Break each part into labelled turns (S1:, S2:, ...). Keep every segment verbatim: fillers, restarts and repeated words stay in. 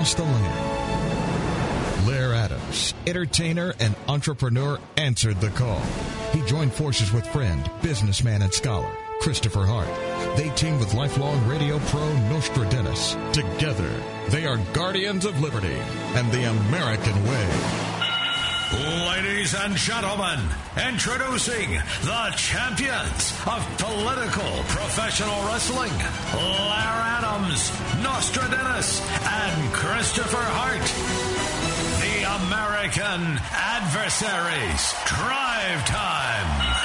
S1: across the land. Lair Adams, entertainer and entrepreneur, answered the call. He joined forces with friend, businessman, and scholar Christopher Hart. They team with lifelong radio pro Nostradamus. Together, they are guardians of liberty and the American way.
S2: Ladies and gentlemen, introducing the champions of political professional wrestling, Lair Adams, Nostradamus, and Christopher Hart. The American Adversaries. Drive Time.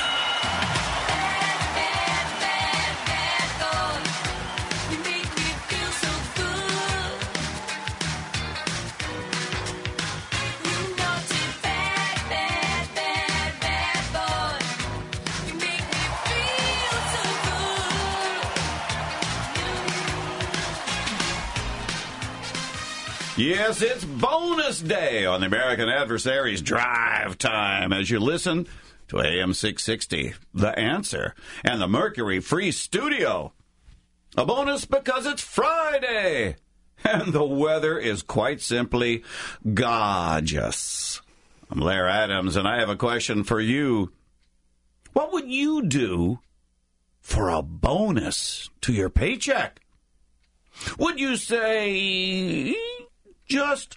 S3: Yes, it's bonus day on the American Adversaries Drive Time as you listen to A M six sixty, The Answer, and the Mercury Free Studio. A bonus because it's Friday, and the weather is quite simply gorgeous. I'm Lair Adams, and I have a question for you. What would you do for a bonus to your paycheck? Would you say just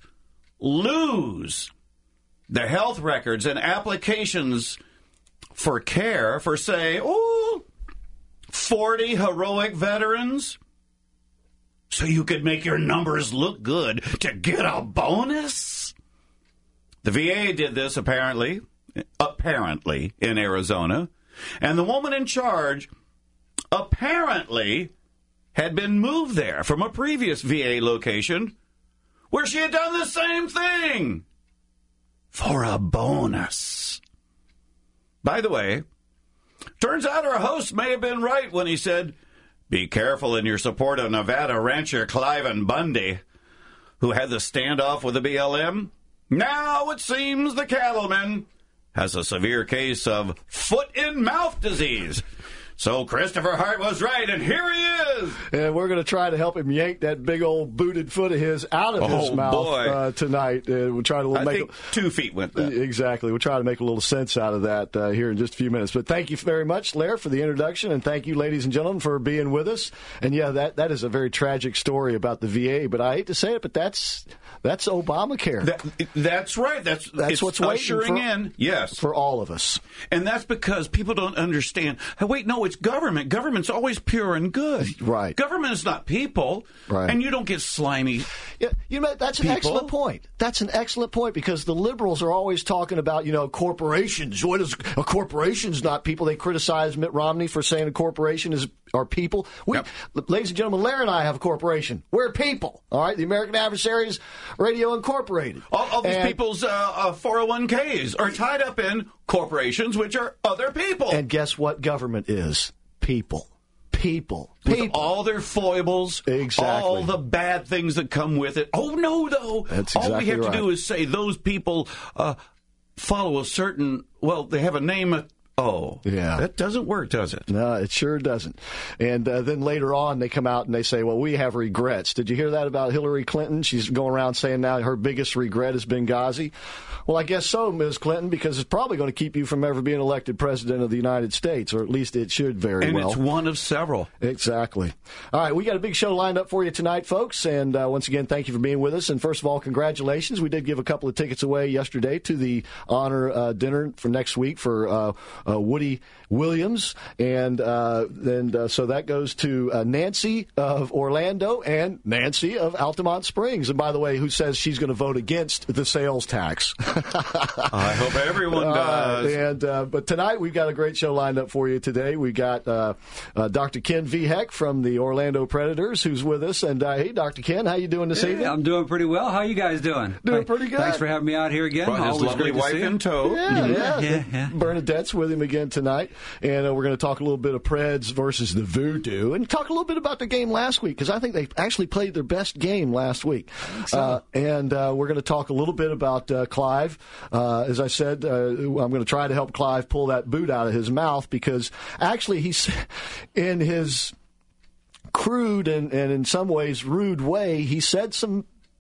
S3: lose the health records and applications for care for, say, oh, forty heroic veterans so you could make your numbers look good to get a bonus? The V A did this, apparently, apparently, in Arizona, and the woman in charge apparently had been moved there from a previous V A location where she had done the same thing for a bonus. By the way, turns out our host may have been right when he said, be careful in your support of Nevada rancher Cliven Bundy, who had the standoff with the B L M. Now it seems the cattleman has a severe case of foot-and-mouth disease. So Christopher Hart was right, and here he is.
S4: And we're going to try to help him yank that big old booted foot of his out of
S3: oh,
S4: his mouth uh, tonight. Uh, we'll try to
S3: I
S4: make
S3: think
S4: a,
S3: two feet went that.
S4: Exactly. We'll try to make a little sense out of that uh, here in just a few minutes. But thank you very much, Lair, for the introduction, and thank you, ladies and gentlemen, for being with us. And yeah, that, that is a very tragic story about the V A. But I hate to say it, but that's that's Obamacare.
S3: That, that's right. That's
S4: that's
S3: it's
S4: what's
S3: ushering
S4: waiting for,
S3: in. Yes,
S4: for all of us.
S3: And that's because people don't understand. Hey, wait, no, it's government. Government's always pure and good.
S4: Right.
S3: Government is not people.
S4: Right.
S3: And you don't get slimy.
S4: Yeah, you know, that's an
S3: people.
S4: excellent point. That's an excellent point because the liberals are always talking about, you know, corporations. What is a corporation's not people? They criticize Mitt Romney for saying a corporation is are people. We,
S3: yep.
S4: Ladies and gentlemen, Lair and I have a corporation. We're people. All right, the American Adversaries Radio Incorporated.
S3: All, all these
S4: and,
S3: people's uh, uh, four oh one k's are tied up in corporations, which are other people.
S4: And guess what government is? People. People. People.
S3: With all their foibles,
S4: exactly.
S3: all the bad things that come with it. Oh, no, though.
S4: That's
S3: all
S4: exactly
S3: we have
S4: right.
S3: to do is say those people uh, follow a certain, well, they have a name. Oh,
S4: yeah.
S3: That doesn't work, does it?
S4: No, it sure doesn't. And uh, then later on, they come out and they say, well, we have regrets. Did you hear that about Hillary Clinton? She's going around saying now her biggest regret is Benghazi. Well, I guess so, Miz Clinton, because it's probably going to keep you from ever being elected president of the United States, or at least it should very
S3: and
S4: well.
S3: And it's one of several.
S4: Exactly. All right, we got a big show lined up for you tonight, folks. And uh, once again, thank you for being with us. And first of all, congratulations. We did give a couple of tickets away yesterday to the honor uh, dinner for next week for uh, uh, Woody Williams. And uh, and uh, so that goes to uh, Nancy of Orlando and Nancy of Altamont Springs. And by the way, who says she's going to vote against the sales tax?
S3: I hope everyone does.
S4: Uh, and uh, but tonight we've got a great show lined up for you today. We got uh, uh, Doctor Ken Vihek from the Orlando Predators who's with us. And uh, hey, Doctor Ken, how you doing this
S5: hey,
S4: evening?
S5: I'm doing pretty well. How you guys doing?
S4: Doing pretty good.
S5: Thanks for having me out here again.
S3: Brought his
S5: Always
S3: lovely
S5: great to
S3: wife
S5: see
S3: in
S5: you.
S3: tow.
S4: Yeah, yeah.
S5: yeah, yeah.
S4: Bernadette's with him again tonight. And uh, we're going to talk a little bit of Preds versus the Voodoo and talk a little bit about the game last week because I think they actually played their best game last week.
S5: So.
S4: Uh, and uh, we're going to talk a little bit about uh, Clive. Uh, as I said, uh, I'm going to try to help Clive pull that boot out of his mouth because actually he's in his crude and, and in some ways rude way, he said some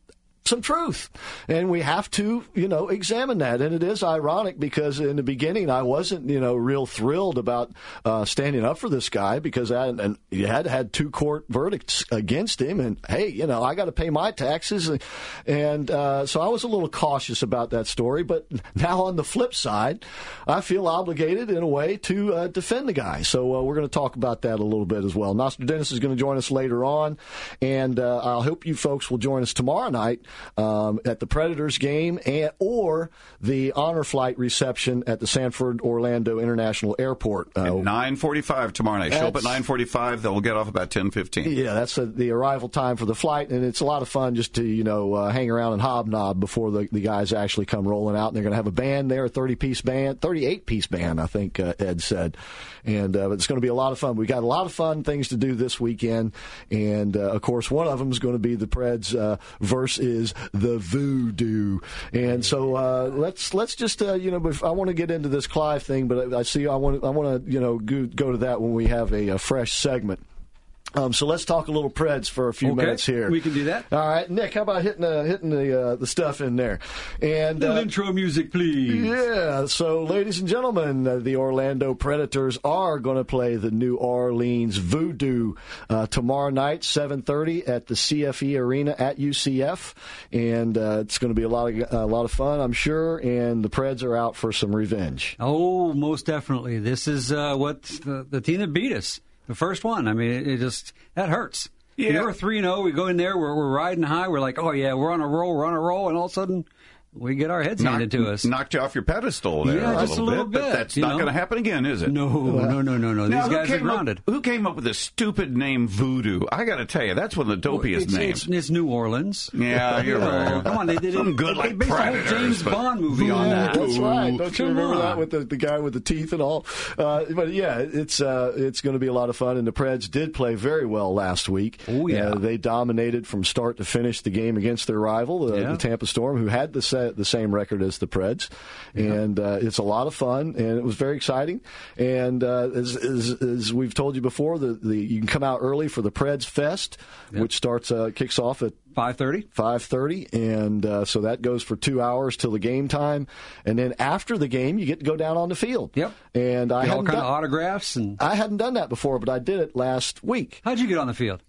S4: some truth, and we have to, you know, examine that. And it is ironic because in the beginning I wasn't, you know, real thrilled about uh, standing up for this guy because I and you had had two court verdicts against him, and hey, you know, I got to pay my taxes, and, and uh, so I was a little cautious about that story. But now on the flip side, I feel obligated in a way to uh, defend the guy. So uh, we're going to talk about that a little bit as well. Nostradamus is going to join us later on, and uh, I hope you folks will join us tomorrow night. Um, at the Predators game and or the honor flight reception at the Sanford Orlando International Airport.
S3: Uh, nine forty-five tomorrow night. Show up at nine forty-five. They'll get off about ten fifteen.
S4: Yeah, that's a, the arrival time for the flight, and it's a lot of fun just to, you know, uh, hang around and hobnob before the, the guys actually come rolling out. And they're going to have a band there, a thirty-piece band, thirty-eight-piece band, I think uh, Ed said. And uh, it's going to be a lot of fun. We got a lot of fun things to do this weekend. And, uh, of course, one of them is going to be the Preds uh, versus the Voodoo. And so uh, let's let's just uh, you know, I want to get into this Clive thing, but I, I see I want I want to you know go, go to that when we have a, a fresh segment. Um, so let's talk a little Preds for a few
S5: okay,
S4: minutes here.
S5: We can do that.
S4: All right, Nick, how about hitting the hitting the uh, the stuff in there? And
S5: the
S4: uh,
S5: intro music, please.
S4: Yeah. So, ladies and gentlemen, uh, the Orlando Predators are going to play the New Orleans Voodoo uh, tomorrow night, seven thirty at the C F E Arena at U C F, and uh, it's going to be a lot of a lot of fun, I'm sure. And the Preds are out for some revenge.
S5: Oh, most definitely. This is uh, what the, the team that beat us. The first one. I mean, it, it just, that hurts.
S3: Yeah.
S5: You're three and oh, we go in there, we're, we're riding high, we're like, oh yeah, we're on a roll, we're on a roll, and all of a sudden, we get our heads
S3: Knock,
S5: handed to us.
S3: Knocked you off your pedestal there
S5: yeah,
S3: a,
S5: just
S3: little
S5: a little
S3: bit,
S5: bit.
S3: But that's
S5: you
S3: not
S5: know?
S3: going to happen again, is it?
S5: No, no, no, no, no.
S3: Now,
S5: These guys are grounded.
S3: Up, who came up with this stupid name Voodoo? I got to tell you, that's one of the dopiest
S5: it's,
S3: names.
S5: It's, it's New Orleans.
S3: Yeah, you're right.
S5: Come on, they did
S3: Some
S5: it.
S3: good,
S5: they
S3: like,
S5: based a whole
S3: Predators,
S5: James
S3: but-
S5: Bond movie on
S4: Yeah,
S5: that.
S4: that's right. Don't you
S5: Come
S4: remember
S5: on.
S4: that with the, the guy with the teeth and all? Uh, but yeah, it's uh, it's going to be a lot of fun. And the Preds did play very well last week.
S5: Oh, yeah.
S4: Uh, they dominated from start to finish the game against their rival, uh,
S5: Yeah.
S4: the Tampa Storm, who had the sa- the same record as the Preds.
S5: Yeah.
S4: And uh, it's a lot of fun, and it was very exciting. And uh, as, as, as we've told you before, the, the you can come out early for the Preds Fest,
S5: Yep.
S4: which starts uh, kicks off at
S5: five thirty?
S4: five thirty, and uh, so that goes for two hours till the game time. And then after the game, you get to go down on the field.
S5: Yep.
S4: And I
S5: Get all
S4: hadn't
S5: kind
S4: done,
S5: of autographs. And
S4: I hadn't done that before, but I did it last week.
S5: how'd you get on the field?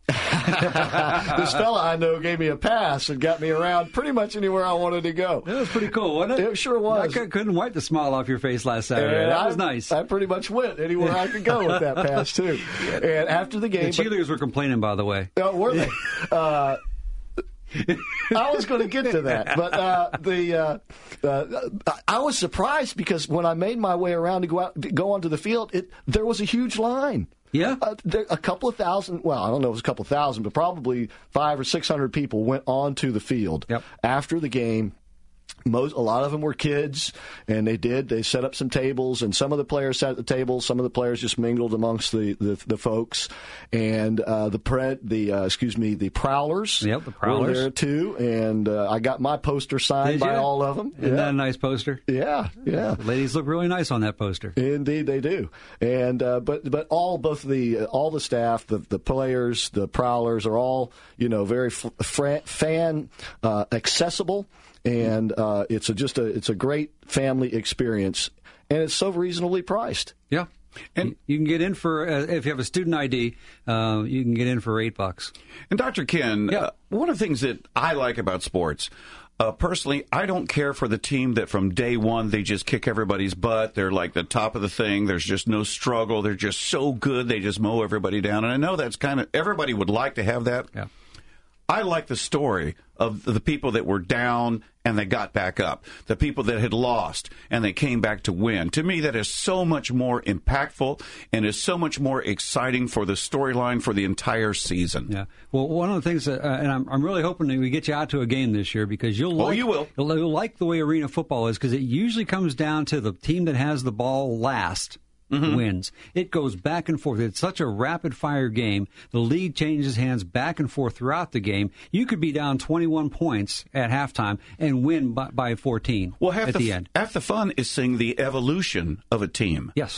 S4: This fella I know gave me a pass and got me around pretty much anywhere I wanted to go.
S5: That was pretty cool, wasn't it?
S4: It sure was.
S5: I c- couldn't wipe the smile off your face last Saturday.
S4: And
S5: that
S4: I,
S5: was nice.
S4: I pretty much went anywhere I could go with that pass, too. And after the game...
S5: the cheerleaders were complaining, by the way.
S4: Oh, were they? Uh, I was going to get to that, but uh, the uh, uh, I was surprised because when I made my way around to go out, to go onto the field, it there was a huge line.
S5: Yeah?
S4: Uh, there, a couple of thousand. Well, I don't know if it was a couple of thousand, but probably five or six hundred people went onto the field
S5: Yep.
S4: after the game. Most, a lot of them were kids, and they did. They set up some tables, and some of the players sat at the tables. Some of the players just mingled amongst the, the, the folks, and uh, the pred, the uh, excuse me, the Prowlers.
S5: Yep, the Prowlers.
S4: were there too, and uh, I got my poster signed
S5: Did
S4: by
S5: ya?
S4: all of them.
S5: Isn't
S4: yeah.
S5: that a nice poster?
S4: yeah, yeah.
S5: The ladies look really nice on that poster.
S4: Indeed, they do, and uh, but but all both the uh, all the staff, the the players, the Prowlers are all you know very f- fra- fan uh, accessible, and uh, it's a, just a it's a great family experience, and it's so reasonably priced.
S5: Yeah. And you can get in for, uh, if you have a student I D, uh, you can get in for eight bucks.
S3: And Doctor Ken,
S5: Yeah.
S3: uh, one of the things that I like about sports, uh, personally, I don't care for the team that from day one they just kick everybody's butt. They're like the top of the thing. There's just no struggle. They're just so good. They just mow everybody down. And I know that's kind of, everybody would like to have that.
S5: Yeah.
S3: I like the story of the people that were down and they got back up, the people that had lost and they came back to win. To me, that is so much more impactful and is so much more exciting for the storyline for the entire season.
S5: Yeah. Well, one of the things, that, uh, and I'm, I'm really hoping that we get you out to a game this year because you'll
S3: Oh,
S5: like,
S3: you will.
S5: You'll, you'll like the way arena football is because it usually comes down to the team that has the ball last. Mm-hmm. Wins. It goes back and forth. It's such a rapid-fire game. The lead changes hands back and forth throughout the game. You could be down twenty-one points at halftime and win by, by fourteen
S3: Well, half
S5: at
S3: the,
S5: the end.
S3: half the fun is seeing the evolution of a team.
S5: Yes.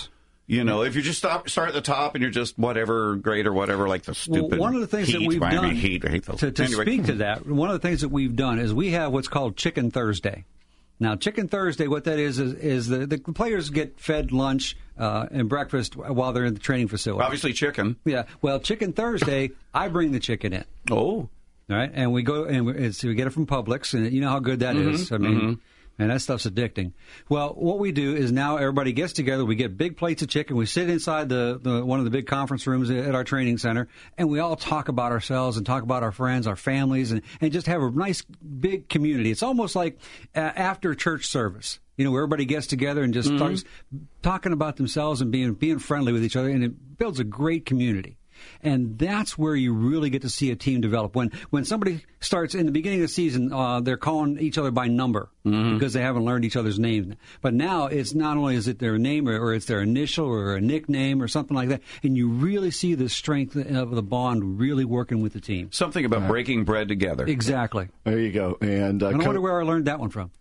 S3: You know, if you just stop, start at the top and you're just whatever grade or whatever, like the stupid
S5: well, one of the things
S3: heat,
S5: that we've
S3: Miami
S5: done
S3: Heat, I hate those.
S5: to, to
S3: anyway.
S5: speak to that, one of the things that we've done is we have what's called Chicken Thursday. Now, Chicken Thursday, what that is, is, is the, the players get fed lunch uh, and breakfast while they're in the training facility.
S3: Obviously chicken.
S5: Yeah. Well, Chicken Thursday, I bring the chicken in.
S3: Oh.
S5: All right. And we go and we, so we get it from Publix, and you know how good that
S3: mm-hmm.
S5: is. I mean,
S3: mm-hmm.
S5: and that stuff's addicting. Well, what we do is now everybody gets together. We get big plates of chicken. We sit inside the, the one of the big conference rooms at our training center, and we all talk about ourselves and talk about our friends, our families, and, and just have a nice big community. It's almost like uh, after church service, you know, where everybody gets together and just
S3: mm-hmm.
S5: starts talking about themselves and being being friendly with each other, and it builds a great community. And that's where you really get to see a team develop. When when somebody starts in the beginning of the season, uh, they're calling each other by number mm-hmm. because they haven't learned each other's names. But now it's not only is it their name or, or it's their initial or a nickname or something like that, and you really see the strength of the bond really working with the team.
S3: Something about right. breaking bread together.
S5: Exactly.
S4: There you go. And uh,
S5: I wonder where I learned that one from.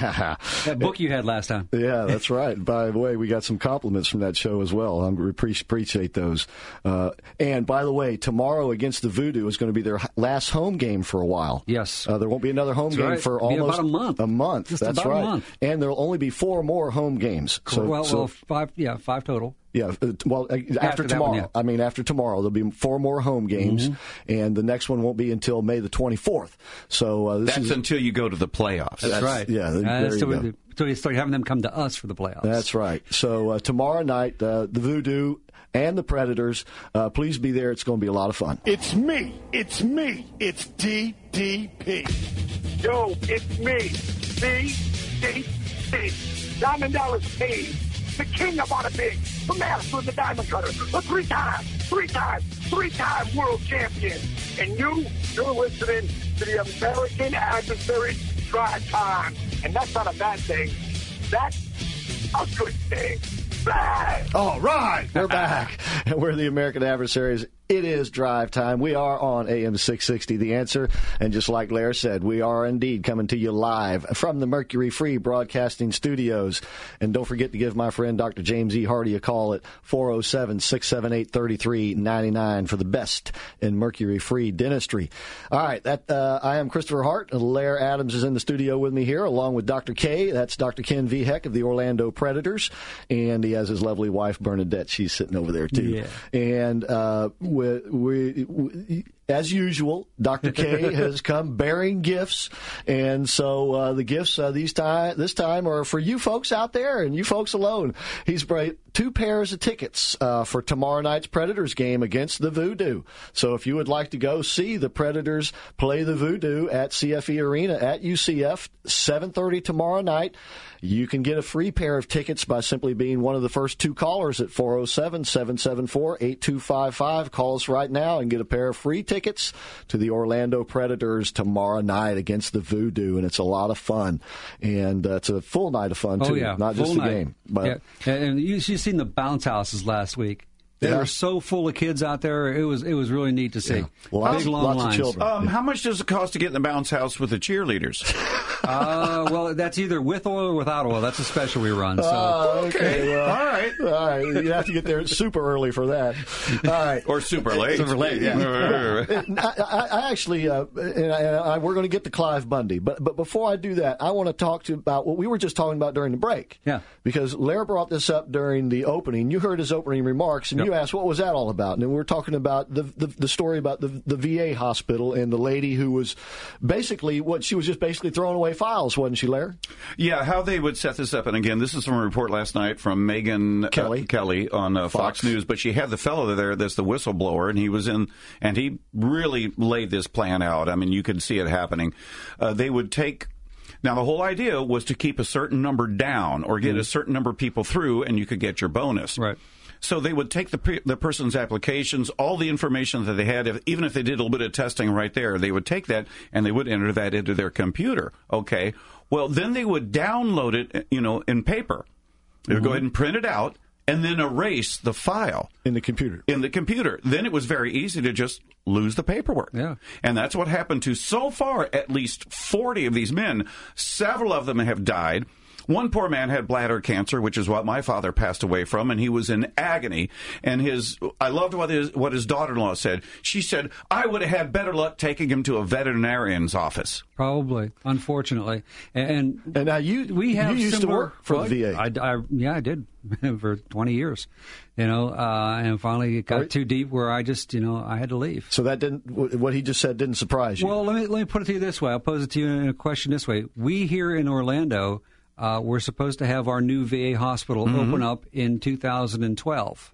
S5: That book you had last time.
S4: Yeah, that's right. By the way, we got some compliments from that show as well. I appreciate those. Uh, and by the way, tomorrow against the Voodoo is going to be their last home game for a while.
S5: Yes.
S4: Uh, there won't be another home
S5: that's
S4: game
S5: right.
S4: for
S5: It'll
S4: almost
S5: about a month.
S4: A month.
S5: Just
S4: that's
S5: about
S4: right.
S5: A month.
S4: And there'll only be four more home games.
S5: So, well, so, well, five. Yeah, five total.
S4: Yeah, well, after,
S5: after
S4: tomorrow.
S5: One, yeah.
S4: I mean, after tomorrow, there'll be four more home games, mm-hmm. and the next one won't be until May the twenty-fourth. So uh, this
S3: that's
S4: is,
S3: until you go to the playoffs.
S5: That's, that's right.
S4: Yeah,
S5: uh,
S4: there
S5: so
S4: you go.
S5: So you start having them come to us for the playoffs.
S4: That's right. So uh, tomorrow night, uh, the Voodoo and the Predators, uh, please be there. It's going to be a lot of fun.
S6: It's me. It's me. It's D D P. Yo, it's me. D D P. Diamond Dallas Page. The king of bada big, the master of the diamond cutter, a three-time, three-time, three-time world champion. And you, you're listening to the American Adversary Drive Time. And that's not a bad thing. That's a good thing. Bang!
S4: All right, we're back. We're the American Adversaries. It is drive time. We are on A M six sixty, The Answer. And just like Lair said, we are indeed coming to you live from the Mercury Free Broadcasting Studios. And don't forget to give my friend Doctor James E. Hardy a call at four oh seven, six seven eight, three three nine nine for the best in Mercury Free dentistry. All right, that uh, I am Christopher Hart. Lair Adams is in the studio with me here, along with Doctor K. That's Doctor Ken Vihek of the Orlando Predators. And he has his lovely wife, Bernadette. She's sitting over there, too.
S5: Yeah.
S4: And uh, we, we, we, as usual, Doctor K has come bearing gifts. And so uh, the gifts uh, these time, this time are for you folks out there and you folks alone. He's brought two pairs of tickets uh, for tomorrow night's Predators game against the Voodoo. So if you would like to go see the Predators play the Voodoo at C F E Arena at U C F, seven thirty tomorrow night, you can get a free pair of tickets by simply being one of the first two callers at four oh seven, seven seven four, eight two five five. Call us right now and get a pair of free tickets to the Orlando Predators tomorrow night against the Voodoo, and it's a lot of fun. And uh, it's a full night of fun, too,
S5: oh, yeah.
S4: not
S5: full
S4: just the
S5: night.
S4: game. But
S5: yeah. And you, you've seen the bounce houses last week. They
S4: yeah.
S5: were so full of kids out there. It was it was really neat to see.
S4: Yeah. Lots,
S5: Big long
S4: lots
S5: lines.
S4: of children.
S3: Um, how much does it cost to get in the bounce house with the cheerleaders?
S5: uh, well, that's either with oil or without oil. That's a special we run. So.
S4: Uh, okay, well,
S3: all right,
S4: all right. You have to get there super early for that. All right,
S3: or super late.
S5: Super late. Yeah.
S4: I, I, I actually, uh, and, I, and I, we're going to get to Clive Bundy, but but before I do that, I want to talk to you about what we were just talking about during the break.
S5: Yeah.
S4: Because Lair brought this up during the opening. You heard his opening remarks, and
S5: yep.
S4: you asked, "What was that all about?" And then we were talking about the, the the story about the the V A hospital and the lady who was basically what she was just basically throwing away files, wasn't she, Lair?
S3: Yeah, how they would set this up. And again, this is from a report last night from Megan
S4: Kelly,
S3: uh, Kelly on uh, Fox. Fox News. But she had the fellow there that's the whistleblower, and he was in, and he really laid this plan out. I mean, you could see it happening. Uh, they would take. Now, the whole idea was to keep a certain number down or get mm-hmm. a certain number of people through, and you could get your bonus.
S5: Right.
S3: So they would take the pre- the person's applications, all the information that they had, if, even if they did a little bit of testing right there, they would take that and they would enter that into their computer. Okay. Well, then they would download it, you know, in paper. They would mm-hmm. go ahead and print it out and then erase the file.
S4: In the computer.
S3: In the computer. Then it was very easy to just lose the paperwork.
S5: Yeah.
S3: And that's what happened to, so far, at least forty of these men. Several of them have died. One poor man had bladder cancer, which is what my father passed away from, and he was in agony. And his, I loved what his, what his daughter-in-law said. She said, I would have had better luck taking him to a veterinarian's office.
S5: Probably, unfortunately. And,
S4: and now you,
S5: we have
S4: you used
S5: similar,
S4: to work for
S5: well,
S4: the V A.
S5: I, I, yeah, I did for twenty years. You know, uh, and finally it got
S4: Right.
S5: too deep where I just, you know, I had to leave.
S4: So that didn't, what he just said didn't surprise you.
S5: Well, let me let me put it to you this way. I'll pose it to you in a question this way. We here in Orlando, uh, we're supposed to have our new V A hospital
S4: Mm-hmm.
S5: open up in two thousand twelve.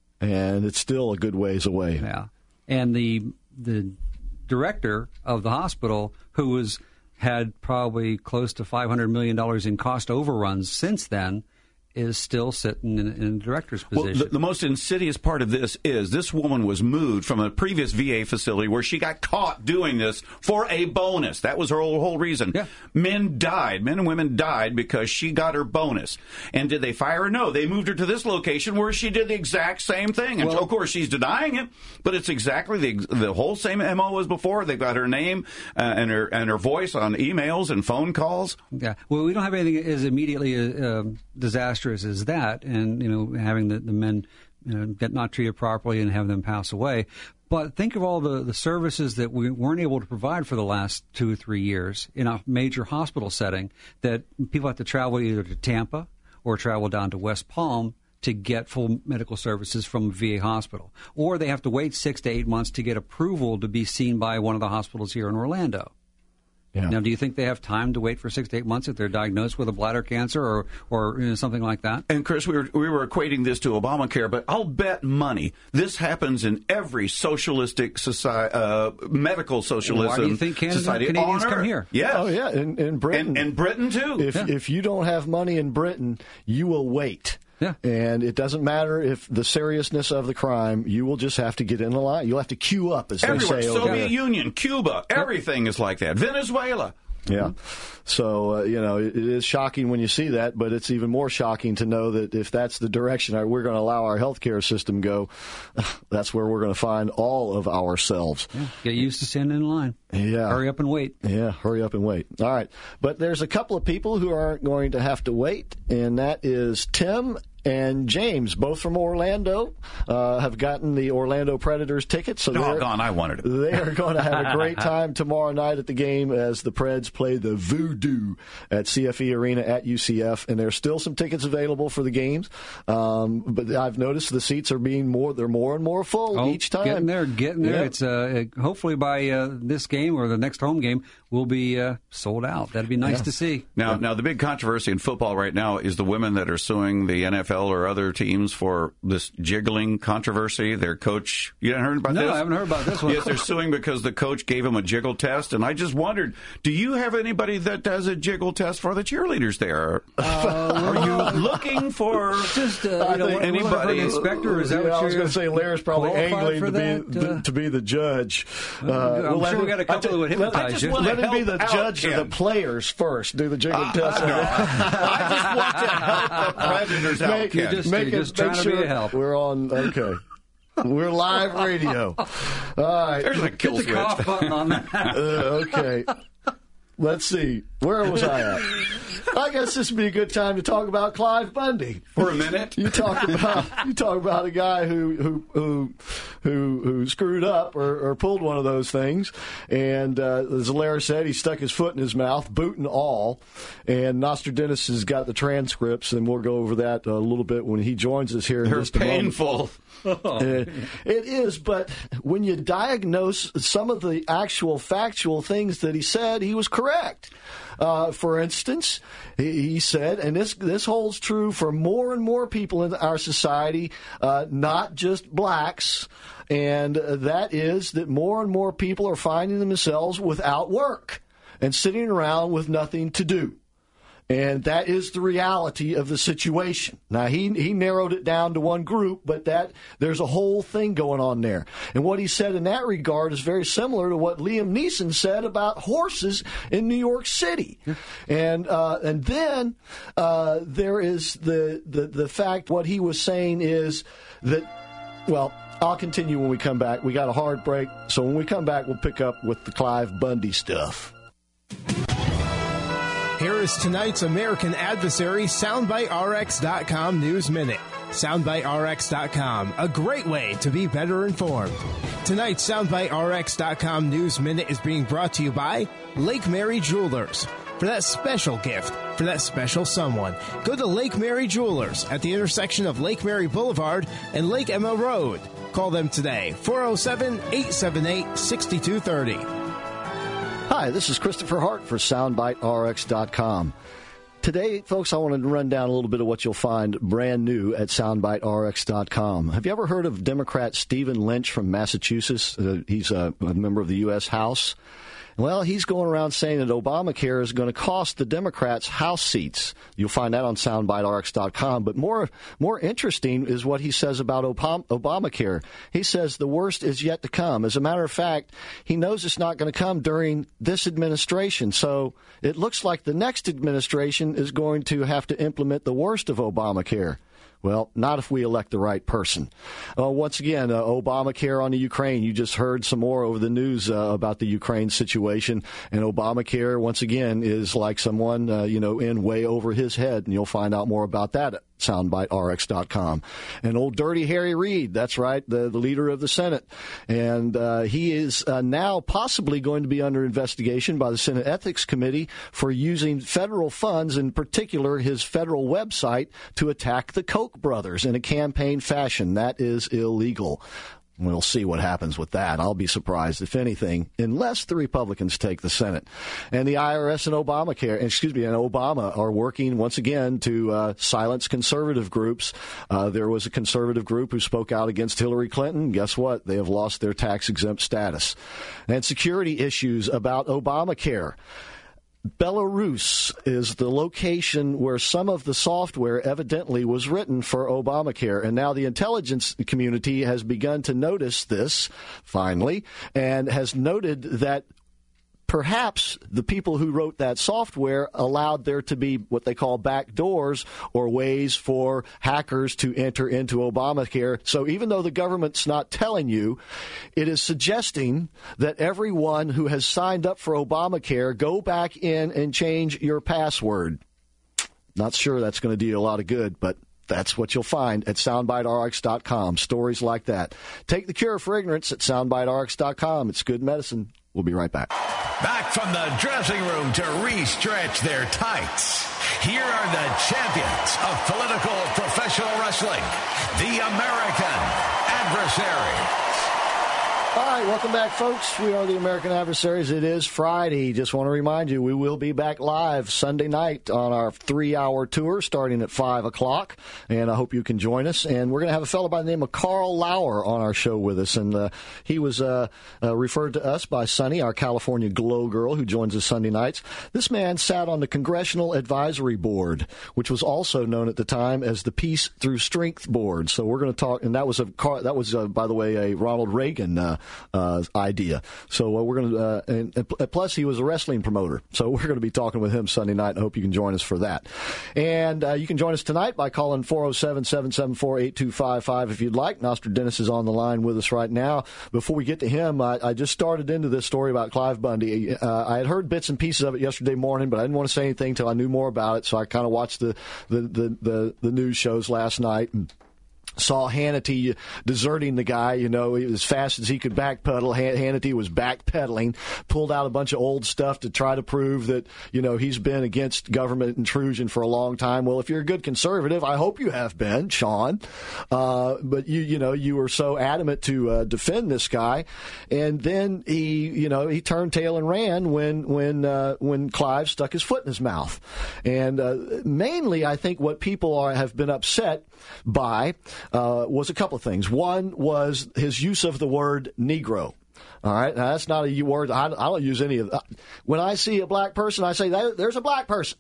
S4: And it's still a good ways away.
S5: Yeah, and the the director of the hospital, who was had probably close to five hundred million dollars in cost overruns since then, is still sitting in, in a director's position.
S3: Well, the, the most insidious part of this is this woman was moved from a previous V A facility where she got caught doing this for a bonus. That was her whole, whole reason.
S5: Yeah.
S3: Men died. Men and women died because she got her bonus. And did they fire her? No. They moved her to this location where she did the exact same thing. And
S5: Well,
S3: of course, she's denying it, but it's exactly the the whole same M O as before. They've got her name uh, and her and her voice on emails and phone calls.
S5: Yeah. Well, we don't have anything as immediately uh, um, disastrous as that, and you know, having the, the men you know, get not treated properly and have them pass away. But think of all the, the services that we weren't able to provide for the last two or three years in a major hospital setting that people have to travel either to Tampa or travel down to West Palm to get full medical services from a V A hospital. Or they have to wait six to eight months to get approval to be seen by one of the hospitals here in Orlando.
S4: Yeah.
S5: Now, do you think they have time to wait for six to eight months if they're diagnosed with a bladder cancer or, or you know, something like that?
S3: And, Chris, we were, we were equating this to Obamacare, but I'll bet money this happens in every socialistic society, uh, medical socialism
S5: Why do you think Canada,
S3: society
S5: Canadians
S3: on
S5: come
S3: Earth.
S5: here?
S3: Yes.
S4: Oh, yeah, in, in Britain.
S3: And, and Britain, too.
S4: If,
S5: Yeah.
S4: if you don't have money in Britain, you will wait.
S5: Yeah.
S4: And it doesn't matter if the seriousness of the crime, you will just have to get in the line. You'll have to queue up, as
S3: Everywhere.
S4: they say over
S3: Soviet
S4: there.
S3: Union, Cuba, everything is like that. Venezuela.
S4: Yeah. So, uh, you know, it, it is shocking when you see that, but it's even more shocking to know that if that's the direction our, we're going to allow our healthcare system go, that's where we're going to find all of ourselves.
S5: Yeah. Get used to standing in line.
S4: Yeah.
S5: Hurry up and wait.
S4: Yeah, hurry up and wait. All right. But there's a couple of people who aren't going to have to wait, and that is Tim and James, both from Orlando, uh, have gotten the Orlando Predators tickets. So they're,
S3: Doggone, I wanted it.
S4: they are going to have a great time tomorrow night at the game as the Preds play the Voodoo at C F E Arena at U C F. And there's still some tickets available for the games. Um, but I've noticed the seats are being more, they're more and more full
S5: Oh,
S4: each time.
S5: Getting there, getting there.
S4: Yeah.
S5: It's uh, hopefully by uh, this game or the next home game, we'll be uh, sold out. That'd be nice
S4: Yeah.
S5: to see.
S3: Now, now the big controversy in football right now is the women that are suing the N F L or other teams for this jiggling controversy. Their coach, you haven't heard about
S5: No,
S3: this?
S5: I haven't heard about this one.
S3: Yes, they're suing because the coach gave them a jiggle test, and I just wondered, do you have anybody that does a jiggle test for the cheerleaders there? are you looking for
S5: Just uh,
S4: I
S5: you know,
S4: think
S5: what-
S3: anybody-
S5: what about an inspector? Is that
S4: yeah,
S5: what
S4: I was
S5: you're
S4: going to say Larry's probably
S5: qualified
S4: angling
S5: for
S4: to be
S5: that,
S4: the,
S5: uh,
S4: to be the judge. Uh,
S5: I'm
S4: let
S5: sure
S4: him-
S5: we got a couple
S4: I
S5: that would
S4: let-
S5: hypnotize
S3: just
S5: you.
S3: wanna
S4: Let him be
S3: help
S4: the
S3: out,
S4: judge of the
S3: Ken.
S4: players first. Do the jiggle
S3: Uh,
S4: test.
S3: no. I just want to help the Predators out,
S4: Make,
S3: Ken.
S5: just-
S4: make
S5: you're
S4: it,
S5: just trying
S4: make
S5: to be
S4: sure
S5: a help.
S4: We're on. Okay. We're live radio. All right.
S3: There's a kill
S5: Hit the
S3: switch.
S5: cough button on that.
S4: Uh, okay. Let's see. Where was I at? I guess this would be a good time to talk about Clive Bundy.
S3: For a minute.
S4: You talk about you talk about a guy who who who who, who screwed up or, or pulled one of those things, and uh, as Larry said, he stuck his foot in his mouth, boot and all. And Nostradamus has got the transcripts, and we'll go over that a little bit when he joins us here in
S3: They're
S4: just a moment.
S3: painful.
S4: Uh, it is, but when you diagnose some of the actual factual things that he said, he was correct. Uh, for instance, he, he said, and this this holds true for more and more people in our society, uh, not just blacks, and uh, that is that more and more people are finding themselves without work and sitting around with nothing to do. And that is the reality of the situation. Now, he he narrowed it down to one group, but that there's a whole thing going on there. And what he said in that regard is very similar to what Liam Neeson said about horses in New York City. And uh, and then uh, there is the, the, the fact what he was saying is that, well, I'll continue when we come back. We got a hard break, so when we come back, we'll pick up with the Clive Bundy stuff.
S7: Here is tonight's American Adversary Soundbite R X dot com News Minute. Soundbite R X dot com, a great way to be better informed. Tonight's Soundbite R X dot com News Minute is being brought to you by Lake Mary Jewelers. For that special gift, for that special someone, go to Lake Mary Jewelers at the intersection of Lake Mary Boulevard and Lake Emma Road. Call them today, four oh seven, eight seven eight, six two three oh.
S4: Hi, this is Christopher Hart for Soundbite R X dot com. Today, folks, I wanted to run down a little bit of what you'll find brand new at Soundbite R X dot com. Have you ever heard of Democrat Stephen Lynch from Massachusetts? Uh, he's a, a member of the U S House. Well, he's going around saying that Obamacare is going to cost the Democrats House seats. You'll find that on Soundbite R X dot com. But more more interesting is what he says about Obam- Obamacare. He says the worst is yet to come. As a matter of fact, he knows it's not going to come during this administration. So it looks like the next administration is going to have to implement the worst of Obamacare. Well, not if we elect the right person. Uh, once again, uh, Obamacare on the Ukraine. You just heard some more over the news uh, about the Ukraine situation. And Obamacare, once again, is like someone, uh, you know, in way over his head. And you'll find out more about that at Soundbite R X dot com. And old Dirty Harry Reid, that's right, the, the leader of the Senate. And uh, he is uh, now possibly going to be under investigation by the Senate Ethics Committee for using federal funds, in particular his federal website, to attack the Koch brothers in a campaign fashion. That is illegal. We'll see what happens with that. I'll be surprised, if anything, unless the Republicans take the Senate. And the I R S and Obamacare, excuse me, and Obama are working once again to uh, silence conservative groups. Uh, there was a conservative group who spoke out against Hillary Clinton. Guess what? They have lost their tax-exempt status. And security issues about Obamacare. Belarus is the location where some of the software evidently was written for Obamacare. And now the intelligence community has begun to notice this, finally, and has noted that perhaps the people who wrote that software allowed there to be what they call back doors or ways for hackers to enter into Obamacare. So even though the government's not telling you, it is suggesting that everyone who has signed up for Obamacare go back in and change your password. Not sure that's going to do you a lot of good, but that's what you'll find at Soundbite R X dot com. Stories like that. Take the cure for ignorance at Soundbite R X dot com. It's good medicine. We'll be right back.
S2: Back from the dressing room to re-stretch their tights. Here are the champions of political professional wrestling, the American Adversaries.
S4: All right, welcome back, folks. We are the American Adversaries. It is Friday. Just want to remind you, we will be back live Sunday night on our three-hour tour starting at five o'clock, and I hope you can join us. And we're going to have a fellow by the name of Carl Lauer on our show with us, and uh, he was uh, uh, referred to us by Sunny, our California Glow girl, who joins us Sunday nights. This man sat on the Congressional Advisory Board, which was also known at the time as the Peace Through Strength Board. So we're going to talk, and that was, a that was uh, by the way, a Ronald Reagan uh, Uh, idea. So uh, we're going to, uh, and, and plus he was a wrestling promoter. So we're going to be talking with him Sunday night. I hope you can join us for that. And uh, you can join us tonight by calling four oh seven, seven seven four, eight two five five if you'd like. Nostradamus is on the line with us right now. Before we get to him, I, I just started into this story about Clive Bundy. Uh, I had heard bits and pieces of it yesterday morning, but I didn't want to say anything until I knew more about it. So I kind of watched the, the, the, the, the news shows last night and saw Hannity deserting the guy, you know, as fast as he could backpedal. Hannity was backpedaling, pulled out a bunch of old stuff to try to prove that, you know, he's been against government intrusion for a long time. Well, if you're a good conservative, I hope you have been, Sean. Uh, but, you you know, you were so adamant to uh, defend this guy. And then he, you know, he turned tail and ran when when uh, when Clive stuck his foot in his mouth. And uh, mainly, I think what people are have been upset by Uh, was a couple of things. One was his use of the word Negro. All right, now that's not a word. I, I don't use any of that. When I see a black person, I say, there's a black person.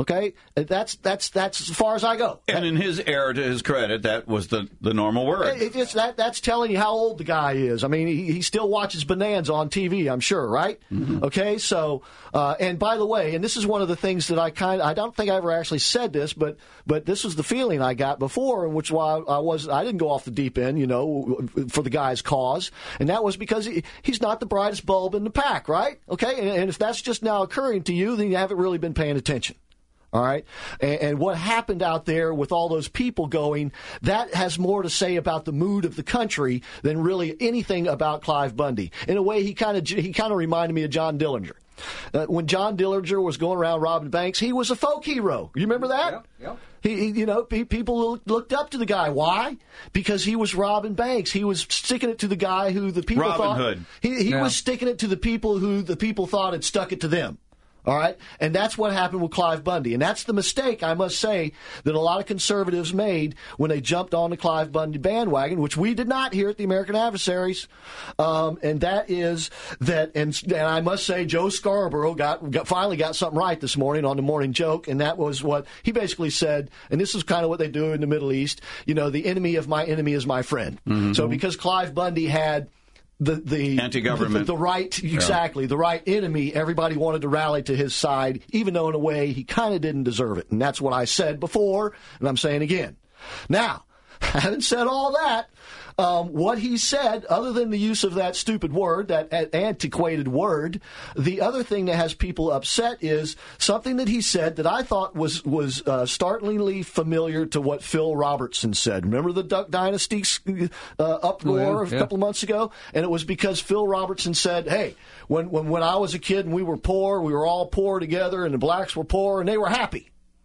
S4: Okay, that's that's that's as far as I go.
S3: And in his era, to his credit, that was the, the normal word.
S4: It, it's that that's telling you how old the guy is. I mean, he, he still watches Bonanza on T V, I'm sure, right? Mm-hmm. Okay, so uh, and by the way, and this is one of the things that I kind of, I don't think I ever actually said this, but but this was the feeling I got before, which why I was I didn't go off the deep end, you know, for the guy's cause, and that was because he, he's not the brightest bulb in the pack, right? Okay, and, and if that's just now occurring to you, then you haven't really been paying attention. All right. And, and what happened out there with all those people going, that has more to say about the mood of the country than really anything about Clive Bundy. In a way, he kind of he kind of reminded me of John Dillinger. Uh, when John Dillinger was going around robbing banks, he was a folk hero. You remember that? Yeah, yeah. He, he, you know, people looked up to the guy. Why? Because he was robbing banks. He was sticking it to the guy who the people
S3: Robin
S4: thought.
S3: Hood.
S4: He, he
S3: yeah.
S4: was sticking it to the people who the people thought had stuck it to them. All right? And that's what happened with Clive Bundy. And that's the mistake, I must say, that a lot of conservatives made when they jumped on the Clive Bundy bandwagon, which we did not here at the American Adversaries. Um, and that is that, and, and I must say, Joe Scarborough got, got finally got something right this morning on the Morning Joke, and that was what he basically said, and this is kind of what they do in the Middle East, you know, the enemy of my enemy is my friend. Mm-hmm. So because Clive Bundy had The, the
S3: anti-government,
S4: the, the right, exactly, yeah. the right enemy. Everybody wanted to rally to his side, even though in a way he kind of didn't deserve it. And that's what I said before, and I'm saying again. Now, having said all that, um, what he said, other than the use of that stupid word, that antiquated word, the other thing that has people upset is something that he said that I thought was was uh, startlingly familiar to what Phil Robertson said. Remember the Duck Dynasty uh, uproar
S5: oh, yeah,
S4: a couple of months ago? And it was because Phil Robertson said, hey, when, when, when I was a kid and we were poor, we were all poor together, and the blacks were poor, and they were happy.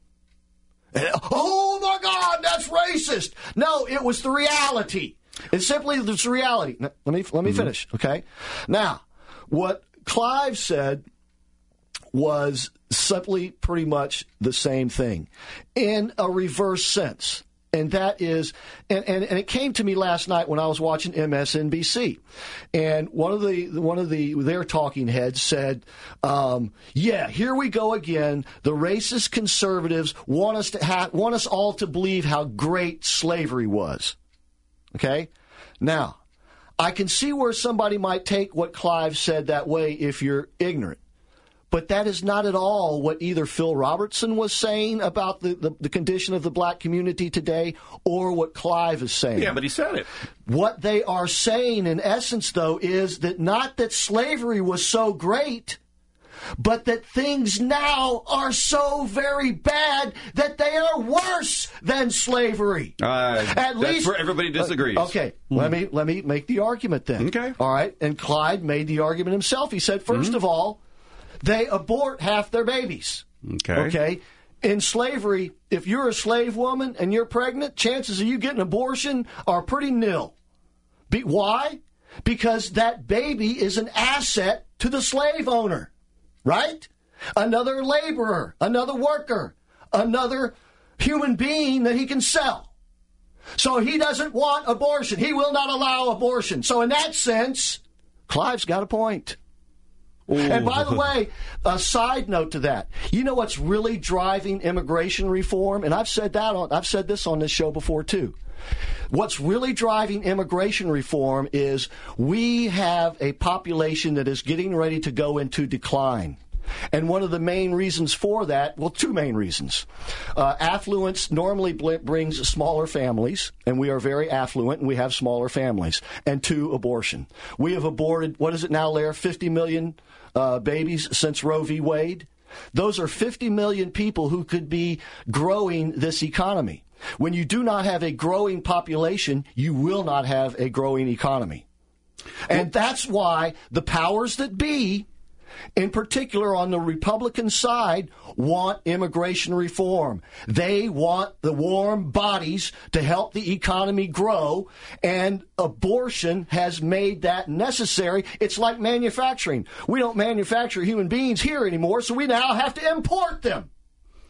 S4: And, oh, my God, that's racist. No, it was the reality. It's simply this reality. Now, let me let me mm-hmm. finish, okay? Now, what Clive said was simply pretty much the same thing in a reverse sense. And that is, and, and, and it came to me last night when I was watching M S N B C, and one of the one of the their talking heads said, um, "Yeah, here we go again. The racist conservatives want us to ha- want us all to believe how great slavery was." Okay, now I can see where somebody might take what Clive said that way if you're ignorant. But that is not at all what either Phil Robertson was saying about the, the, the condition of the black community today or what Clive is saying.
S3: Yeah, but he said it.
S4: What they are saying, in essence, though, is that not that slavery was so great, but that things now are so very bad that they are worse than slavery.
S3: Uh,
S4: At
S3: that's
S4: least,
S3: where everybody disagrees.
S4: Uh, okay, mm-hmm. let me let me make the argument then.
S3: Okay.
S4: All right, and Clyde made the argument himself. He said, first mm-hmm. of all, they abort half their babies.
S3: Okay.
S4: Okay. In slavery, if you're a slave woman and you're pregnant, chances of you getting an abortion are pretty nil. Be- why? Because that baby is an asset to the slave owner, right? Another laborer, another worker, another human being that he can sell. So he doesn't want abortion. He will not allow abortion. So in that sense, Clive's got a point. Ooh. And by the way, a side note to that, you know what's really driving immigration reform? And I've said that on, I've said this on this show before too. What's really driving immigration reform is we have a population that is getting ready to go into decline. And one of the main reasons for that, well, two main reasons. Uh, affluence normally bl- brings smaller families, and we are very affluent, and we have smaller families. And two, abortion. We have aborted, what is it now, Lair, fifty million uh, babies since Roe v. Wade? Those are fifty million people who could be growing this economy. When you do not have a growing population, you will not have a growing economy. And that's why the powers that be, in particular on the Republican side, want immigration reform. They want the warm bodies to help the economy grow, and abortion has made that necessary. It's like manufacturing. We don't manufacture human beings here anymore, so we now have to import them.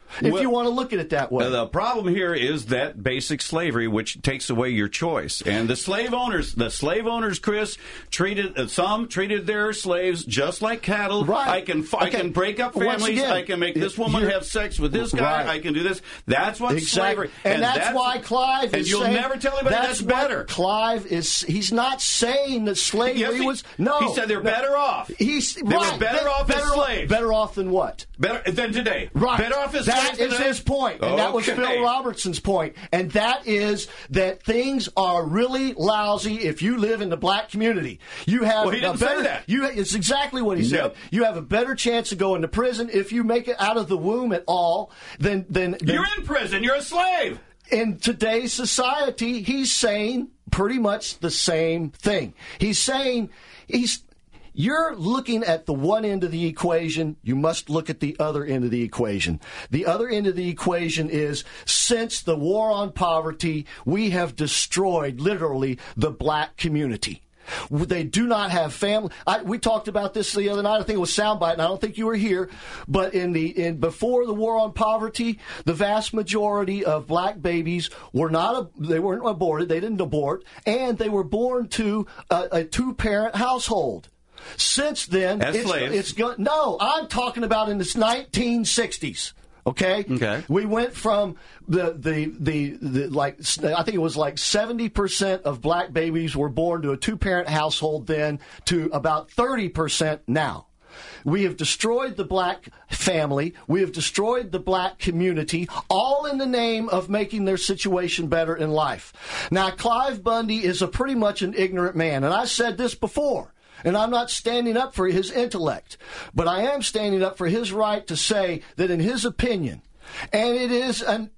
S4: if
S3: well,
S4: you want to look at it that way.
S3: The problem here is that basic slavery, which takes away your choice. And the slave owners, the slave owners, Chris, treated uh, some treated their slaves just like cattle.
S4: Right.
S3: I can I
S4: okay.
S3: can break up
S4: Once
S3: families.
S4: again,
S3: I can make this woman
S4: you're,
S3: have sex with this guy.
S4: Right.
S3: I can do this. That's what
S4: exactly.
S3: slavery.
S4: And,
S3: and
S4: that's,
S3: that's
S4: why Clive
S3: and
S4: is
S3: you'll
S4: saying,
S3: never tell anybody that's,
S4: that's
S3: better.
S4: Clive is. He's not saying that slavery
S3: yes, he,
S4: was. No,
S3: he said they're
S4: no,
S3: better off.
S4: He's
S3: they
S4: right,
S3: were better
S4: be,
S3: off
S4: better
S3: as slaves.
S4: Better off than what?
S3: Better than today.
S4: Right.
S3: Better off as
S4: that
S3: slaves
S4: is
S3: today?
S4: his point, and
S3: okay.
S4: that was Phil Robertson's point, and that is that things are really lousy if you live in the black community. You have
S3: well, he didn't
S4: a better,
S3: say that.
S4: You, it's exactly what he said.
S3: Yep.
S4: You have a better chance of going to prison if you make it out of the womb at all than than, than
S3: You're in prison. You're a slave.
S4: In today's society, he's saying pretty much the same thing. He's saying he's you're looking at the one end of the equation. You must look at the other end of the equation. The other end of the equation is since the war on poverty, we have destroyed literally the black community. They do not have family. I, we talked about this the other night. I think it was Soundbite, and I don't think you were here. But in the in before the war on poverty, the vast majority of black babies were not. They weren't aborted. They didn't abort, and they were born to a, a two-parent household. Since then,
S3: As
S4: it's,
S3: slaves.
S4: it's go, no. I'm talking about in the nineteen sixties. Okay.
S3: Okay.
S4: We went from the, the the the like I think it was like seventy percent of black babies were born to a two parent household then to about thirty percent now. We have destroyed the black family. We have destroyed the black community, all in the name of making their situation better in life. Now, Clive Bundy is a pretty much an ignorant man, and I said this before. And I'm not standing up for his intellect, but I am standing up for his right to say that in his opinion, and it is an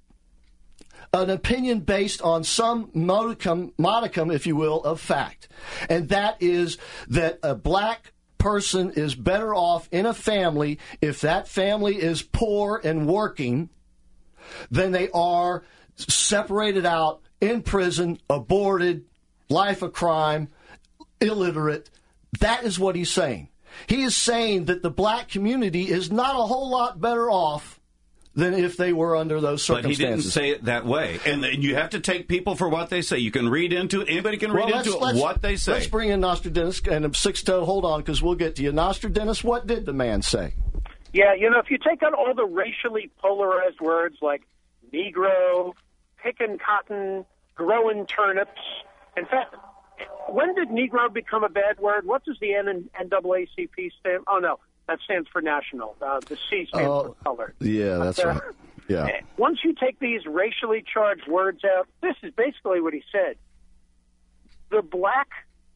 S4: an opinion based on some modicum, modicum, if you will, of fact, and that is that a black person is better off in a family if that family is poor and working than they are separated out in prison, aborted, life of crime, illiterate. That is what he's saying. He is saying that the black community is not a whole lot better off than if they were under those circumstances.
S3: But he didn't say it that way. And you have to take people for what they say. You can read into it. Anybody can read
S4: well,
S3: into it what they say.
S4: Let's bring in Nostradamus and Six Toe. Hold on, because we'll get to you. Nostradamus, what did the man say?
S8: Yeah, you know, if you take out all the racially polarized words like Negro, picking cotton, growing turnips, in fact, when did Negro become a bad word? What does the N double A C P stand? Oh, no, that stands for national. Uh, the C stands
S4: oh,
S8: for color.
S4: Yeah, that's
S8: uh,
S4: right. Yeah.
S8: Once you take these racially charged words out, this is basically what he said. The black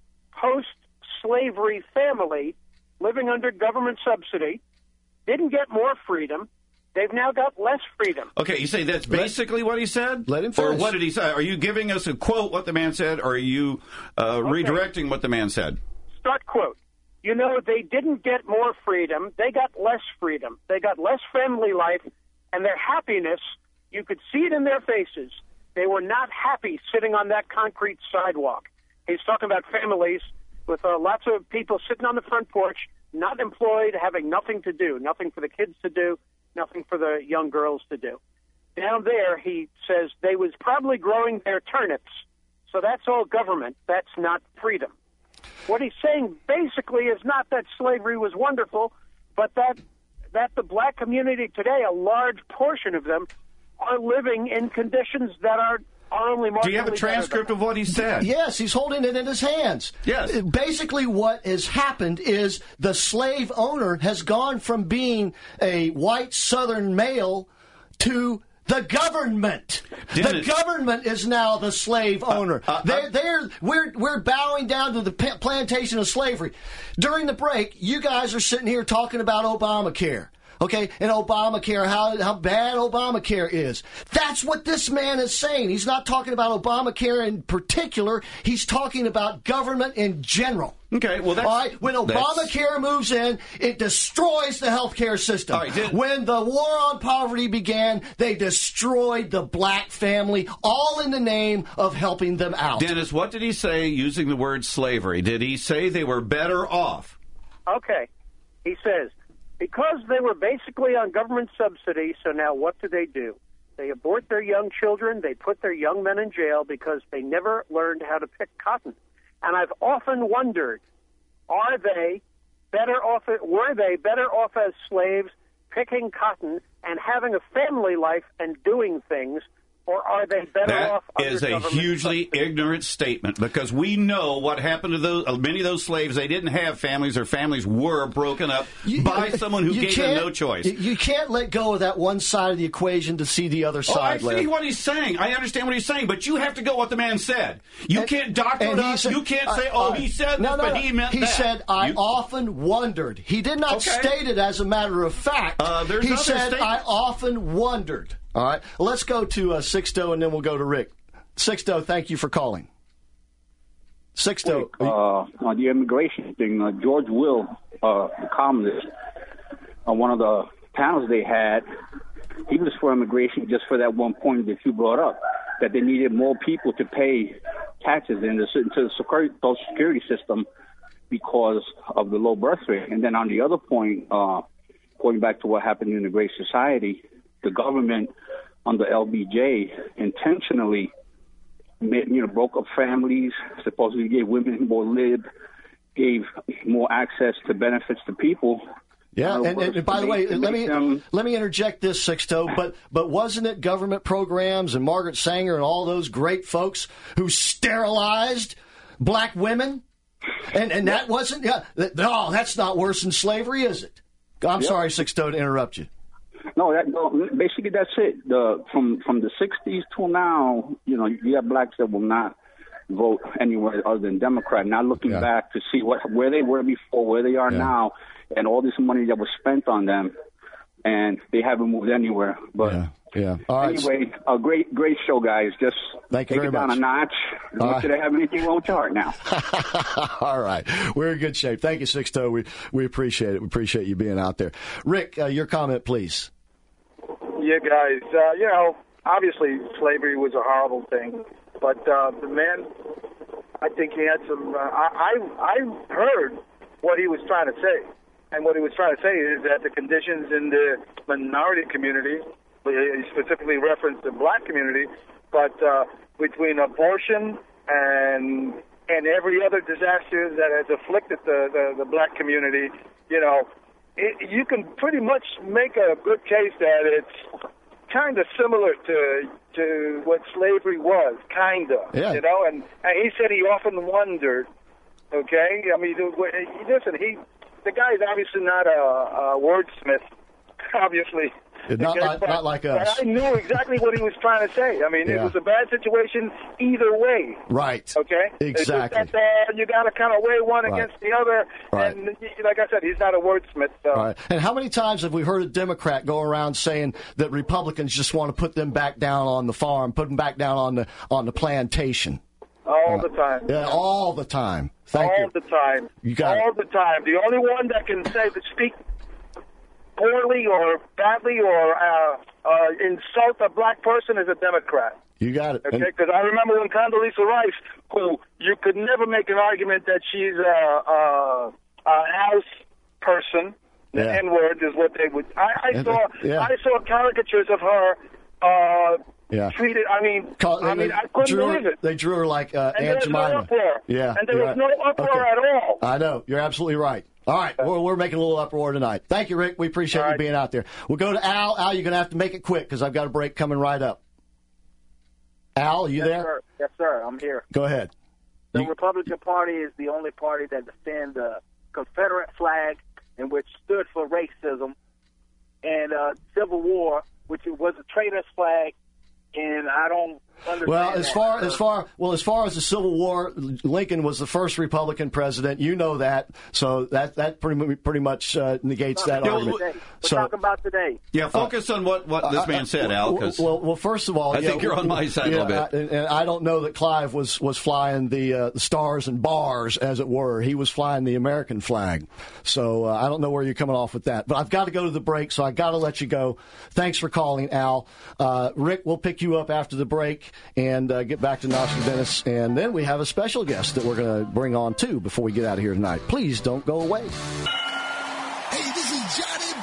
S8: post-slavery family living under government subsidy didn't get more freedom. They've now got less freedom.
S3: Okay, you say that's basically
S4: let,
S3: what he said?
S4: Let him
S3: Or
S4: finish.
S3: what did he say? Are you giving us a quote what the man said, or are you uh,
S8: okay.
S3: redirecting what the man said?
S8: Start quote. You know, they didn't get more freedom. They got less freedom. They got less family life, and their happiness, you could see it in their faces. They were not happy sitting on that concrete sidewalk. He's talking about families with uh, lots of people sitting on the front porch, not employed, having nothing to do, nothing for the kids to do, nothing for the young girls to do. Down there, he says, they was probably growing their turnips. So that's all government. That's not freedom. What he's saying basically is not that slavery was wonderful, but that that the black community today, a large portion of them, are living in conditions that are, are only marginally.
S3: Do you have a transcript of what he said?
S4: Yes, he's holding it in his hands.
S3: Yes.
S4: Basically what has happened is the slave owner has gone from being a white Southern male to the government.
S3: Dennis.
S4: The government is now the slave owner.
S3: Uh, uh,
S4: they're, they're, we're, we're bowing down to the p- plantation of slavery. During the break, you guys are sitting here talking about Obamacare. Okay, and Obamacare, how how bad Obamacare is. That's what this man is saying. He's not talking about Obamacare in particular. He's talking about government in general.
S3: Okay, well, that's...
S4: All right, when Obamacare moves in, it destroys the health care system.
S3: All right, did,
S4: when the war on poverty began, they destroyed the black family, all in the name of helping them out.
S3: Dennis, what did he say using the word slavery? Did he say they were better off?
S8: Okay. He says, because they were basically on government subsidy, so now what do they do? They abort their young children. They put their young men in jail because they never learned how to pick cotton. And I've often wondered, are they better off, were they better off as slaves picking cotton and having a family life and doing things, or are they better
S3: that
S8: off under
S3: is a
S8: government
S3: hugely
S8: subsidy?
S3: ignorant statement, because we know what happened to those uh, many of those slaves. They didn't have families. Their families were broken up
S4: You-
S3: by someone who
S4: you
S3: gave them
S4: can't-
S3: no choice.
S4: You, you can't let go of that one side of the equation to see the other
S3: Oh, I
S4: side.
S3: see
S4: Larry.
S3: what he's saying. I understand what he's saying, but you have to go what the man said. You
S4: And-
S3: can't doctor
S4: and
S3: it
S4: he
S3: up.
S4: said-
S3: You can't
S4: uh,
S3: say, "Oh,
S4: uh,
S3: he said
S4: no,
S3: this,
S4: no,
S3: but
S4: no.
S3: he meant
S4: He
S3: that."
S4: said, "I
S3: You-
S4: often wondered." He did not
S3: Okay.
S4: state it as a matter of fact.
S3: Uh, there's
S4: he
S3: other
S4: said,
S3: statements.
S4: "I often wondered." All right, let's go to uh, Sixto, and then we'll go to Rick. Sixto, thank you for calling. Sixto,
S9: uh, on the immigration thing, uh, George Will, uh, the columnist, on one of the panels they had, he was for immigration just for that one point that you brought up, that they needed more people to pay taxes into the, into the security, Social Security system because of the low birth rate. And then on the other point, uh, going back to what happened in the Great Society, the government under L B J intentionally made, you know, broke up families, supposedly gave women more lib, gave more access to benefits to people.
S4: Yeah,
S9: Uh,
S4: and, and, and by the way,
S9: to
S4: let
S9: make
S4: me
S9: them-
S4: let me interject this, Sixto. But but wasn't it government programs and Margaret Sanger and all those great folks who sterilized black women? And and that wasn't yeah. That, no, that's not worse than slavery, is it? I'm
S9: Yep.
S4: sorry, Sixto, to interrupt you.
S9: No, that no, basically that's it. The from from the sixties till now, you know, you have blacks that will not vote anywhere other than Democrat. Now looking
S4: Yeah.
S9: back to see what where they were before, where they are
S4: Yeah.
S9: now, and all this money that was spent on them, and they haven't moved anywhere. But
S4: Yeah, yeah. All right.
S9: anyway, a great great show, guys. Just
S4: Thank you
S9: take
S4: very
S9: it down
S4: much.
S9: a notch. I don't
S4: All
S9: want you
S4: right.
S9: to have anything wrong with your heart now.
S4: All right. We're in good shape. Thank you, Sixto. We we appreciate it. We appreciate you being out there. Rick, uh, your comment, please.
S10: Yeah, guys. Uh, you know, obviously slavery was a horrible thing, but uh, the man, I think he had some. Uh, I, I I heard what he was trying to say, and what he was trying to say is that the conditions in the minority community, he specifically referenced the black community, but uh, between abortion and and every other disaster that has afflicted the, the, the black community, you know, it, you can pretty much make a good case that it's kind of similar to to what slavery was, kind of,
S4: Yeah.
S10: you know. And, and he said he often wondered. Okay, I mean, listen, he the guy is obviously not a, a wordsmith, obviously.
S4: Not
S10: Okay,
S4: like-
S10: but-
S4: not like
S10: but
S4: us.
S10: I knew exactly what he was trying to say. I mean,
S4: Yeah.
S10: it was a bad situation either way.
S4: Right.
S10: Okay.
S4: Exactly.
S10: It's just that, uh, you got to kind of weigh one
S4: Right.
S10: against the other.
S4: Right.
S10: And like I said, he's not a wordsmith. So.
S4: All right. And how many times have we heard a Democrat go around saying that Republicans just want to put them back down on the farm, put them back down on the on the plantation?
S10: All the time.
S4: Yeah, all the time. Thank
S10: all
S4: you.
S10: the time.
S4: You got
S10: all
S4: it.
S10: the time. The only one that can say to speak poorly or badly or uh, uh, insult a black person is a Democrat.
S4: You got it.
S10: Okay,
S4: And-
S10: because I remember when Condoleezza Rice, who you could never make an argument that she's a, a, a house person. The
S4: Yeah.
S10: N-word is what they would. I, I
S4: And,
S10: saw.
S4: uh, yeah.
S10: I saw caricatures of her uh,
S4: Yeah.
S10: treated. I mean,
S4: Call-
S10: I mean, I couldn't
S4: drew her-
S10: believe it.
S4: They drew her like uh,
S10: And
S4: Aunt
S10: there's no
S4: Jemima.
S10: uproar.
S4: Yeah,
S10: And there
S4: you're
S10: was
S4: right.
S10: no uproar
S4: Okay.
S10: at all.
S4: I know. You're absolutely right. All right. We're, we're making a little uproar tonight. Thank you, Rick. We appreciate
S10: All
S4: you
S10: right.
S4: being out there. We'll go to Al. Al, you're going to have to make it quick because I've got a break coming right up. Al, are you
S11: yes,
S4: there?
S11: Sir. Yes, sir. I'm here.
S4: Go ahead.
S11: The
S4: You-
S11: Republican Party is the only party that defends the Confederate flag, and which stood for racism, and uh, Civil War, which was a traitor's flag, and I don't understand.
S4: Well, as
S11: that.
S4: far
S11: So-
S4: as far well as far as the Civil War, Lincoln was the first Republican president. You know that, so that that pretty mu- pretty much uh, negates that
S11: Talk about
S4: argument.
S11: today. We're
S4: So-
S11: talking about today.
S3: Yeah, focus on what, what this
S4: Uh,
S3: man
S4: uh,
S3: said, Al, because
S4: well, well, first of all,
S3: I
S4: yeah,
S3: think you're on my side a
S4: yeah,
S3: little bit.
S4: I- and, and I don't know that Clive was was flying the, uh, the stars and bars, as it were. He was flying the American flag. So uh, I don't know where you're coming off with that. But I've got to go to the break, so I got to let you go. Thanks for calling, Al. Uh, Rick, we'll pick you up after the break and uh, get back to Nostradamus, and then we have a special guest that we're going to bring on too before we get out of here tonight. Please don't go away.
S12: Hey, this is Johnny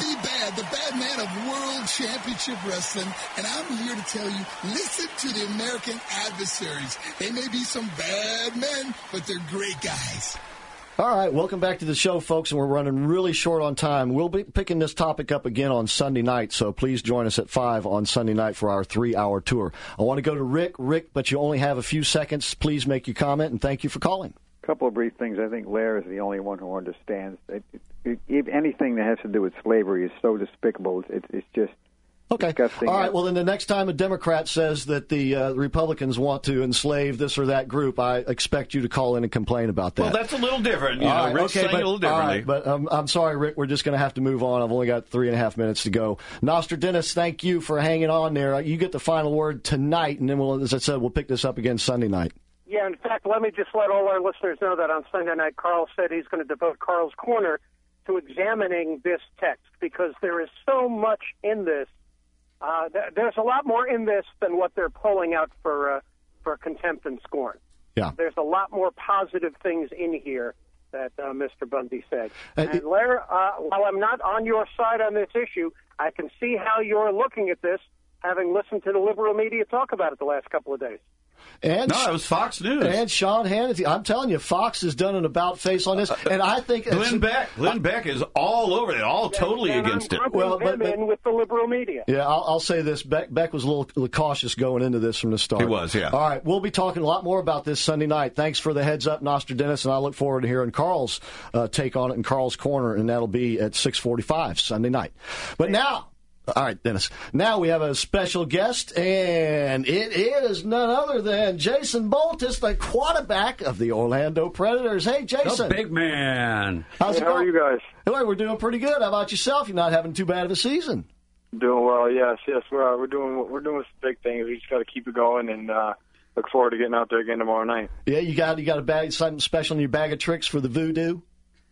S12: bad man of World Championship Wrestling, and I'm here to tell you, listen to the American Adversaries. They may be some bad men, but they're great guys.
S4: All right, welcome back to the show, folks, and we're running really short on time. We'll be picking this topic up again on Sunday night, so please join us at five on Sunday night for our three-hour tour. I want to go to Rick. Rick, but you only have a few seconds. Please make your comment, and thank you for calling.
S13: A couple of brief things. I think Lair is the only one who understands. It, it, it, anything that has to do with slavery is so despicable. It, it's just
S4: okay.
S13: disgusting.
S4: All right, well, then the next time a Democrat says that the uh, Republicans want to enslave this or that group, I expect you to call in and complain about that.
S3: Well, that's a little different. You know,
S4: right,
S3: Rick's
S4: okay,
S3: saying
S4: but,
S3: a little differently.
S4: All right, but um, I'm sorry, Rick. We're just going to have to move on. I've only got three and a half minutes to go. Nostradamus, thank you for hanging on there. You get the final word tonight, and then, we'll, as I said, we'll pick this up again Sunday night.
S8: Yeah, in fact, let me just let all our listeners know that on Sunday night, Carl said he's going to devote Carl's Corner to examining this text because there is so much in this. Uh, th- there's a lot more in this than what they're pulling out for uh, for contempt and scorn.
S4: Yeah.
S8: There's a lot more positive things in here that uh, Mister Bundy said.
S4: Uh,
S8: and Lair, uh, while I'm not on your side on this issue, I can see how you're looking at this, having listened to the liberal media talk about it the last couple of days.
S4: And
S3: no, it was Fox News.
S4: And Sean Hannity. I'm telling you, Fox has done an about-face on this, and I think...
S3: Glenn Beck Glenn Beck is all over it, all totally
S8: and
S3: against
S8: I'm
S3: it.
S8: Well, but, but, in with the liberal media.
S4: Yeah, I'll, I'll say this. Beck, Beck was a little, little cautious going into this from the start.
S3: He was, yeah.
S4: All right, we'll be talking a lot more about this Sunday night. Thanks for the heads up, Nostradamus, and I look forward to hearing Carl's uh, take on it in Carl's Corner, and that'll be at six forty-five Sunday night. But now... All right, Dennis. Now we have a special guest, and it is none other than Jason Boltis, the quarterback of the Orlando Predators. Hey, Jason.
S5: The big man.
S4: How's
S10: hey,
S4: it
S10: how
S4: going?
S10: are you guys?
S4: Hey, we're doing pretty good. How about yourself? You're not having too bad of a season.
S10: Doing well, yes, yes. We're uh, we're doing we're doing some big things. We just got to keep it going, and uh, look forward to getting out there again tomorrow night.
S4: Yeah, you got you got a bag something special in your bag of tricks for the voodoo.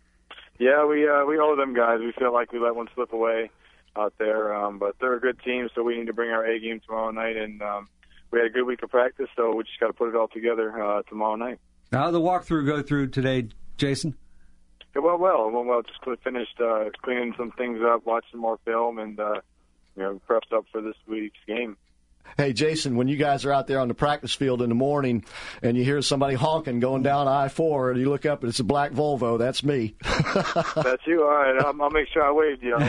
S10: Yeah, we uh, we owe them guys. We feel like we let one slip away out there, um, but they're a good team, so we need to bring our A game tomorrow night. And um, we had a good week of practice, so we just got to put it all together uh, tomorrow night.
S5: How did the walkthrough go through today, Jason?
S10: It went well. It went well. Just finished uh, cleaning some things up, watched some more film, and uh, you know, prepped up for this week's game.
S4: Hey, Jason, when you guys are out there on the practice field in the morning and you hear somebody honking going down I four and you look up and it's a black Volvo, that's me.
S10: That's you? All right. I'll, I'll make sure I wave you.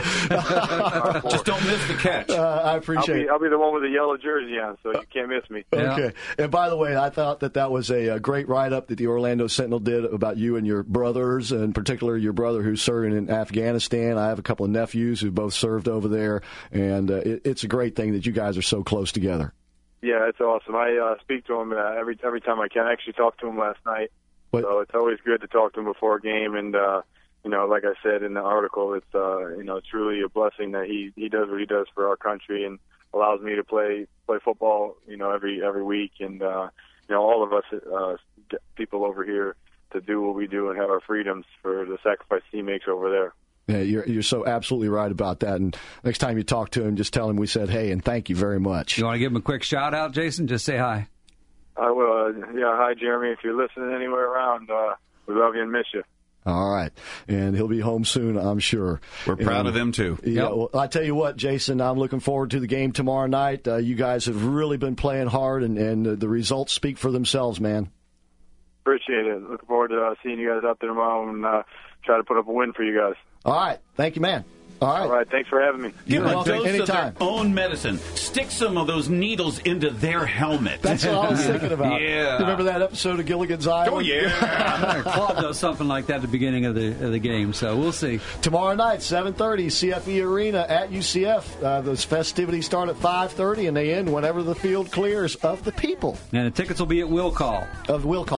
S3: Just don't miss the catch.
S4: Uh, I appreciate
S10: I'll be,
S4: it.
S10: I'll be the one with the yellow jersey on, so you can't miss me.
S4: Okay. Yeah. And by the way, I thought that that was a, a great write-up that the Orlando Sentinel did about you and your brothers, and in particular your brother who's serving in Afghanistan. I have a couple of nephews who both served over there, and uh, it, it's a great thing that you guys are so close together.
S10: Yeah, it's awesome. I uh, speak to him uh, every every time I can. I actually talked to him last night,
S4: what?
S10: So it's always good to talk to him before a game. And uh, you know, like I said in the article, it's uh, you know, it's really a blessing that he he does what he does for our country and allows me to play play football, you know, every every week. And uh, you know, all of us uh, people over here to do what we do and have our freedoms for the sacrifice he makes over there.
S4: Yeah, you're you're so absolutely right about that. And next time you talk to him, just tell him we said hey and thank you very much.
S5: You want to give him a quick shout out, Jason? Just say hi.
S10: I will. Uh, yeah, hi, Jeremy. If you're listening anywhere around, uh, we love you and miss you.
S4: All right. And he'll be home soon, I'm sure.
S3: We're proud
S4: and,
S3: of him, too.
S4: Yeah.
S3: Yep.
S4: Well, I tell you what, Jason, I'm looking forward to the game tomorrow night. Uh, you guys have really been playing hard, and, and uh, the results speak for themselves, man.
S10: Appreciate it. Looking forward to uh, seeing you guys out there tomorrow and uh, try to put up a win for you guys.
S4: All right. Thank you, man. All right.
S10: All right. Thanks for having me.
S3: Give them a
S4: welcome.
S3: dose
S4: Anytime.
S3: of their own medicine. Stick some of those needles into their helmet.
S4: That's what I was thinking about.
S3: Yeah.
S4: Remember that episode of Gilligan's Island?
S3: Oh, yeah.
S5: Claude does something like that at the beginning of the of the game, so we'll see.
S4: Tomorrow night, seven thirty, C F E Arena at U C F. Uh, those festivities start at five thirty, and they end whenever the field clears of the people.
S5: And the tickets will be at Will Call.
S4: Of Will Call.